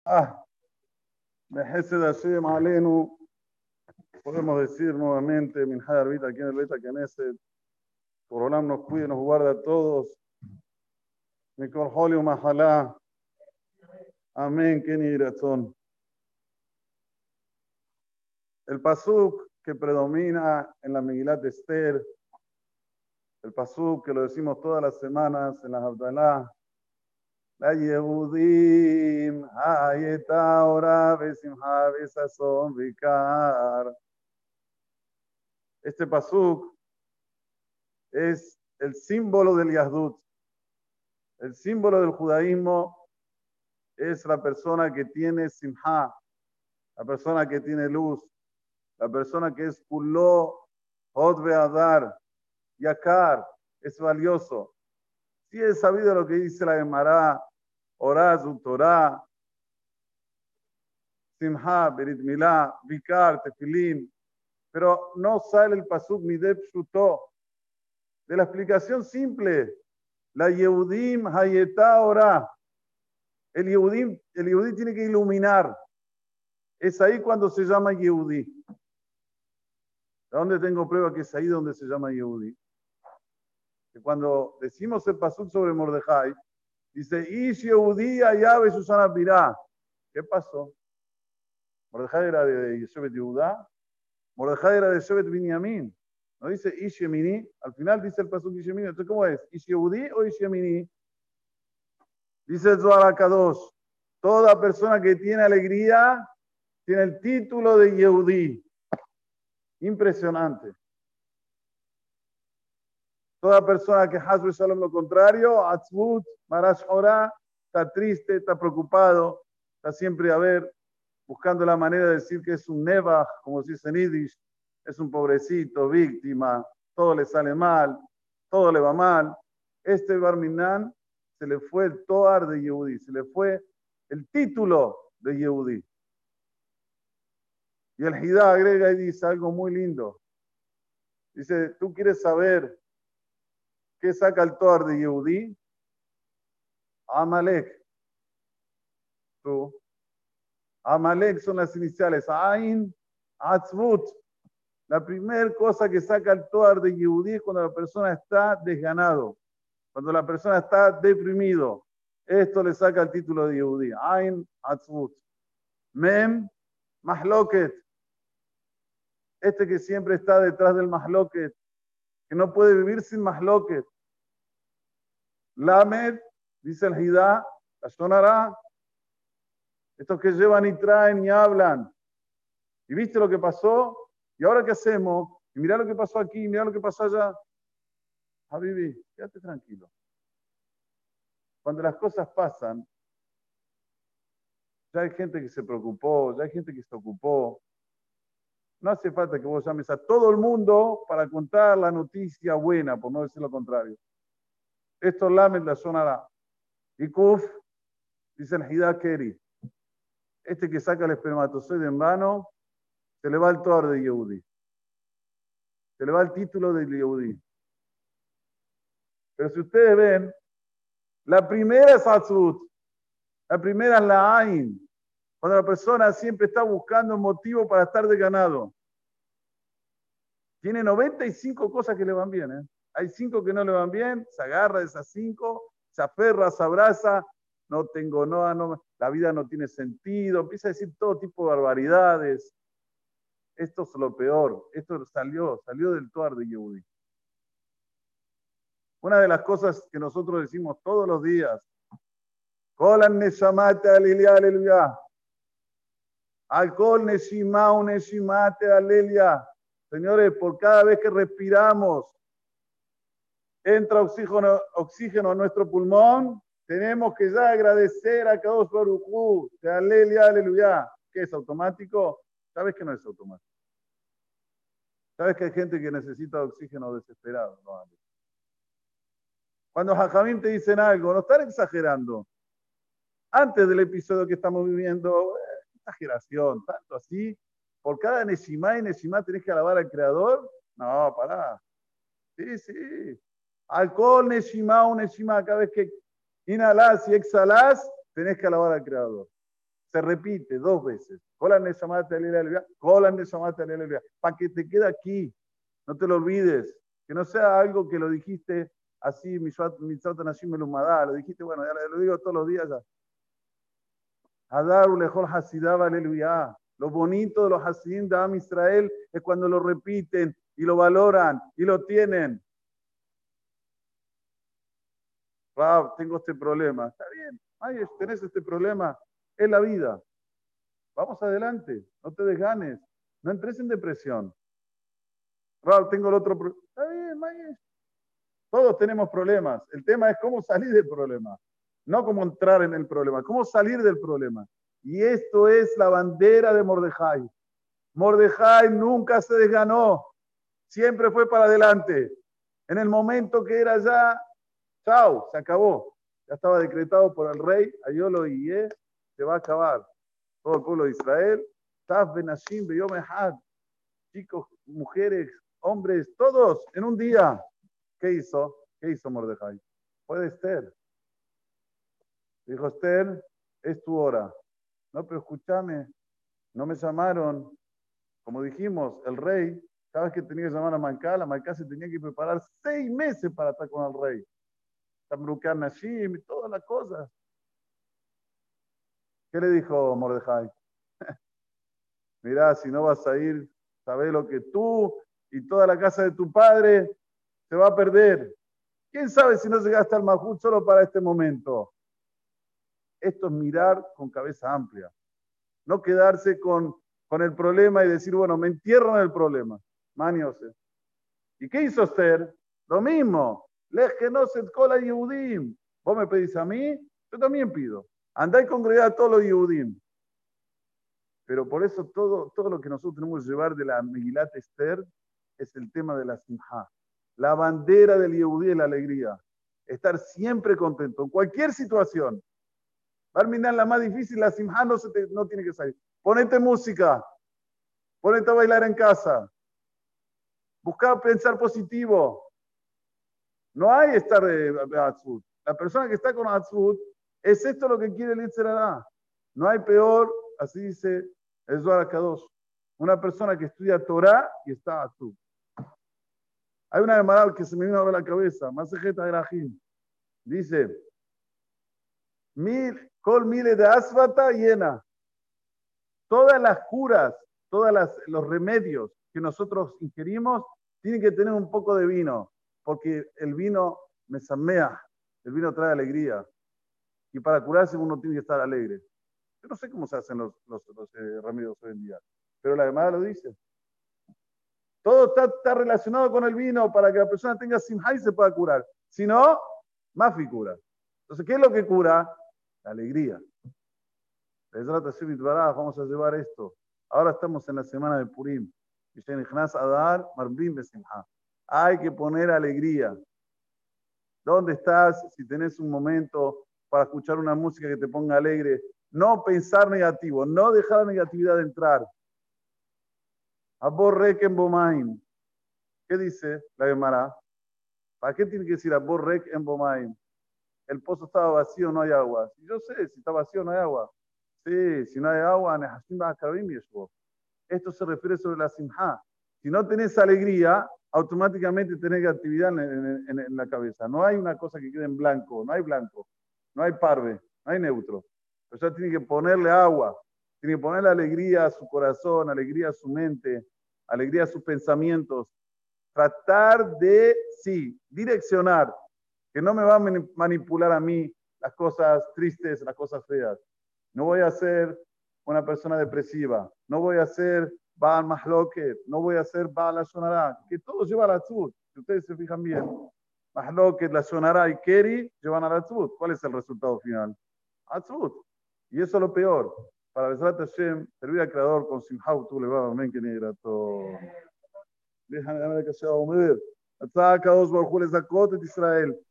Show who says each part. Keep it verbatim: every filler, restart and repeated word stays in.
Speaker 1: Ah, Behesed Hashem Alenu, podemos decir nuevamente, Minhaj Arbit aquí en el Beta Knesset, Borolam nos cuide, nos guarda a todos, Mikol Holio Mahalá, Amén, Keni Ratzon. El pasuk que predomina en la Megilat de Esther, el pasuk que lo decimos todas las semanas en la Abdalá, la Yehudim, Hayeta Ora, Besimha, Besazon, Vikar. Este pasuk es el símbolo del Yahdut. El símbolo del judaísmo es la persona que tiene simha, la persona que tiene luz, la persona que es kuló, hod be'adar, yakar, es valioso. Si es sabido lo que dice la Gemara, Horazu, Torah, simha, berit milá, vikar, tefilín, pero no sale el pasuk midep shutó, de la explicación simple, la Yehudim hayetá orá. El Yehudí, el Yehudí tiene que iluminar. Es ahí cuando se llama Yehudí. ¿De dónde tengo prueba que es ahí donde se llama Yehudí? Que cuando decimos el pasuk sobre Mordejai, dice, Ish Yehudí ayabe Susana Pirá. ¿Qué pasó? Mordejai era de Yeshevet Yehudá. Mordejai era de Yeshevet Binyamin. No dice Ish Yemini. Al final dice el pasuk Ish Yemini. Entonces, ¿cómo es? ¿Ish Yehudí o Ish Yemini? Dice el Zohar HaKadosh, toda persona que tiene alegría tiene el título de Yehudí. Impresionante. Toda persona que Hasbe Shalom lo contrario, Atzvut, Marash Horá, está triste, está preocupado, está siempre a ver, buscando la manera de decir que es un Nevach, como se dice en Yiddish, es un pobrecito, víctima, todo le sale mal, todo le va mal. Este Barminan se le fue el Toar de Yehudí, se le fue el título de Yehudí. Y el Hidá agrega y dice algo muy lindo. Dice, ¿tú quieres saber qué saca el Toar de Yehudí? Amalek. Tú. Amalek son las iniciales. Ain, Atzvut. La primera cosa que saca el Toar de Yehudí es cuando la persona está desganado. Cuando la persona está deprimido. Esto le saca el título de Yehudí. Ain, Atzvut. Mem, Mahloket. Este que siempre está detrás del Mahloket. Que no puede vivir sin Mahloket. Lamed, dice el Hidá, la sonará. Estos que llevan y traen y hablan. ¿Y viste lo que pasó? ¿Y ahora qué hacemos? Y mirá lo que pasó aquí, mirá lo que pasó allá. Habibi, quédate tranquilo. Cuando las cosas pasan, ya hay gente que se preocupó, ya hay gente que se ocupó. No hace falta que vos llames a todo el mundo para contar la noticia buena, por no decir lo contrario. Esto lamed la sonará. Y Kuf, dice el Hidá Keri. Este que saca el espermatozoide en vano, se le va el Toar de Yehudí. Se le va el título de Yehudí. Pero si ustedes ven, la primera es Atzut, la primera es la Ain, cuando la persona siempre está buscando un motivo para estar de ganado. Tiene noventa y cinco cosas que le van bien. ¿eh? Hay cinco que no le van bien, se agarra de esas cinco, se aferra, se abraza, no tengo, no, no, la vida no tiene sentido, empieza a decir todo tipo de barbaridades. Esto es lo peor, esto salió, salió del Toar de Yehudí. Una de las cosas que nosotros decimos todos los días, Kolan Neshamate Aleluya, Aleluya. Alcohol Neshima, Neshimate Aleluya. Señores, por cada vez que respiramos, entra oxígeno, oxígeno a nuestro pulmón, tenemos que ya agradecer a Kadosh Baruj Hu, de Aleluya, Aleluya. ¿Qué es automático? ¿Sabes que no es automático? ¿Sabes que hay gente que necesita oxígeno desesperado? No, cuando Jajamín te dicen algo, no están exagerando. Antes del episodio que estamos viviendo, eh, exageración, tanto así, por cada Neshimá y Neshimá tenés que alabar al Creador. No, pará. Sí, sí. Alcohol, Neshimá o Neshimá, cada vez que inhalás y exhalás, tenés que alabar al Creador. Se repite dos veces. Para que te quede aquí. No te lo olvides. Que no sea algo que lo dijiste así, mitzvot anashim melumadá. Lo dijiste, bueno, ya lo digo todos los días ya. Hadar ulejol hasidá, aleluya. Lo bonito de los hasidim de Am Israel es cuando lo repiten y lo valoran y lo tienen. Rab, tengo este problema. Está bien, ay, tenés este problema. Es la vida. Vamos adelante. No te desganes. No entres en depresión. Rab, tengo el otro problema. Está bien, Mayesh. Todos tenemos problemas. El tema es cómo salir del problema. No cómo entrar en el problema. Cómo salir del problema. Y esto es la bandera de Mordejai. Mordejai nunca se desganó. Siempre fue para adelante. En el momento que era ya, chao, se acabó. Ya estaba decretado por el rey, Ayolo y Ye, se va a acabar. Todo el pueblo de Israel, Taf Benashim Beyom Ehad, chicos, mujeres, hombres, todos en un día. ¿Qué hizo? ¿Qué hizo Mordejai? Fue de Esther. Dijo, Esther, es tu hora. No, pero escúchame, no me llamaron. Como dijimos, el rey, cada vez que tenía que llamar a Mancá, la Mancá se tenía que preparar seis meses para estar con el rey. Tamrucar Nashim y todas las cosas. ¿Qué le dijo Mordejai? Mirá, si no vas a ir, sabés lo que tú y toda la casa de tu padre se va a perder. ¿Quién sabe si no llegaste al Mahut solo para este momento? Esto es mirar con cabeza amplia. No quedarse con, con el problema y decir, bueno, me entierro en el problema. Maniose. ¿Y qué hizo Esther? Lo mismo. Lej que no se cola Yehudim. Vos me pedís a mí, yo también pido. Andá y congregá a todos los Yehudim. Pero por eso todo, todo lo que nosotros tenemos que llevar de la Megilat Esther es el tema de la Simha. La bandera del Yehudí es la alegría. Estar siempre contento en cualquier situación. Barminan la más difícil, la Simha no, se te, no tiene que salir. Ponete música. Ponete a bailar en casa. Busca pensar positivo. No hay estar de, de Atzvut. La persona que está con Atzvut, es esto lo que quiere el Yetzer Hara. No hay peor, así dice el Zohar Kadosh, una persona que estudia Torah y está Atzvut. Hay una Gemara que se me vino ahora a la cabeza, Masejeta Erajim. Dice, mil, kol mile de asfata llena. Todas las curas, todos los remedios que nosotros ingerimos tienen que tener un poco de vino, porque el vino me samea, el vino trae alegría. Y para curarse uno tiene que estar alegre. Yo no sé cómo se hacen los, los, los eh, remedios hoy en día, pero la Gemara lo dice. Todo está, está relacionado con el vino para que la persona tenga simha y se pueda curar. Si no, mafi cura. Entonces, ¿qué es lo que cura? La alegría. Vamos a llevar esto. Ahora estamos en la semana de Purim. Hay que poner alegría. ¿Dónde estás? Si tenés un momento para escuchar una música que te ponga alegre, no pensar negativo, no dejar la negatividad entrar. Aborrek en Bomaim. ¿Qué dice la Gemara? ¿Para qué tiene que decir Aborrek en Bomaim? El pozo estaba vacío, no hay agua. Si yo sé, si está vacío, no hay agua. Sí, si no hay agua, esto se refiere sobre la simha. Si no tenés alegría, automáticamente tenés actividad en, en, en, en la cabeza. No hay una cosa que quede en blanco, no hay blanco, no hay parve, no hay neutro. O sea, tiene que ponerle agua, tiene que ponerle alegría a su corazón, alegría a su mente, alegría a sus pensamientos. Tratar de, sí, direccionar, que no me va a manipular a mí las cosas tristes, las cosas feas. No voy a ser una persona depresiva, no voy a ser Baal Mahloket, no voy a ser Baal Ashonara, que todos llevan a la Tzut, si ustedes se fijan bien. Mahloket, la Shonara y Keri llevan a la Tzut. ¿Cuál es el resultado final? Atzut. Y eso es lo peor. Para Besrat Hashem, servir al Creador con Simhau, tú le vas a amén, que negra todo. Déjame que sea humilde. Hasta acá os bajo les acote de Israel.